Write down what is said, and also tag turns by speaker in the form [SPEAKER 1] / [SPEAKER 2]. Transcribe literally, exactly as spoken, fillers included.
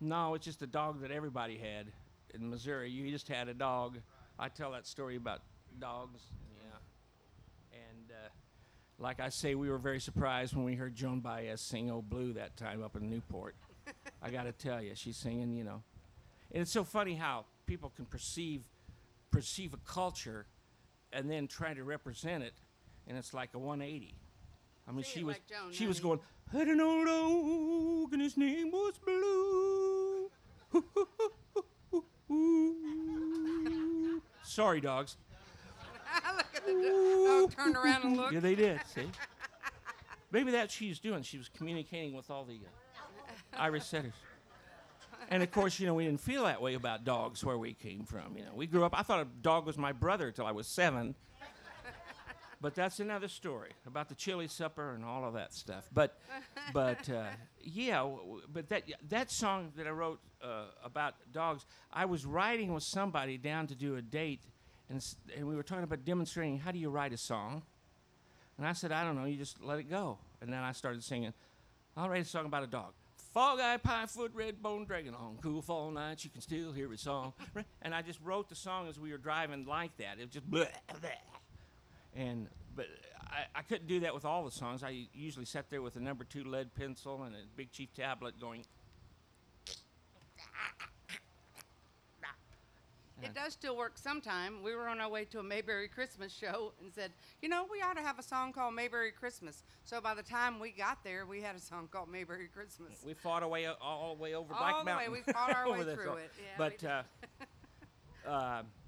[SPEAKER 1] No, it's just a dog that everybody had in Missouri. You just had a dog. I tell that story about dogs. Yeah. And uh, like I say, we were very surprised when we heard Joan Baez sing "Oh Blue" that time up in Newport. I got to tell you, she's singing, you know. And it's so funny how people can perceive perceive a culture and then try to represent it, and it's like a one eighty. I mean,
[SPEAKER 2] Sing
[SPEAKER 1] she
[SPEAKER 2] it
[SPEAKER 1] was
[SPEAKER 2] like Joan,
[SPEAKER 1] she was
[SPEAKER 2] honey.
[SPEAKER 1] going, "Had an old dog and his name was Blue." Sorry, dogs.
[SPEAKER 2] Look at the do- dog turned around and looked.
[SPEAKER 1] Yeah, they did. See, maybe that's what she was doing. She was communicating with all the uh, Irish setters. And of course, you know, we didn't feel that way about dogs where we came from. You know, we grew up. I thought a dog was my brother till I was seven. But that's another story about the chili supper and all of that stuff. But, but uh, yeah, w- w- but that that song that I wrote uh, about dogs, I was writing with somebody down to do a date, and s- and we were talking about demonstrating how do you write a song, and I said I don't know, you just let it go, and then I started singing, I'll write a song about a dog. Fog-eyed, pie-foot, red-boned dragon on cool fall nights, you can still hear his song. And I just wrote the song as we were driving like that. It was just blah, blah. And but I, I couldn't do that with all the songs. I usually sat there with a number two lead pencil and a Big Chief tablet going.
[SPEAKER 2] It does still work sometime. We were on our way to a Mayberry Christmas show and said, you know, we ought to have a song called Mayberry Christmas. So by the time we got there, we had a song called Mayberry Christmas.
[SPEAKER 1] We fought our way o- all the way over
[SPEAKER 2] All
[SPEAKER 1] Black
[SPEAKER 2] the way,
[SPEAKER 1] Mountain.
[SPEAKER 2] we fought our
[SPEAKER 1] over
[SPEAKER 2] way
[SPEAKER 1] that
[SPEAKER 2] through
[SPEAKER 1] song.
[SPEAKER 2] it. Yeah,
[SPEAKER 1] but
[SPEAKER 2] we
[SPEAKER 1] uh, uh,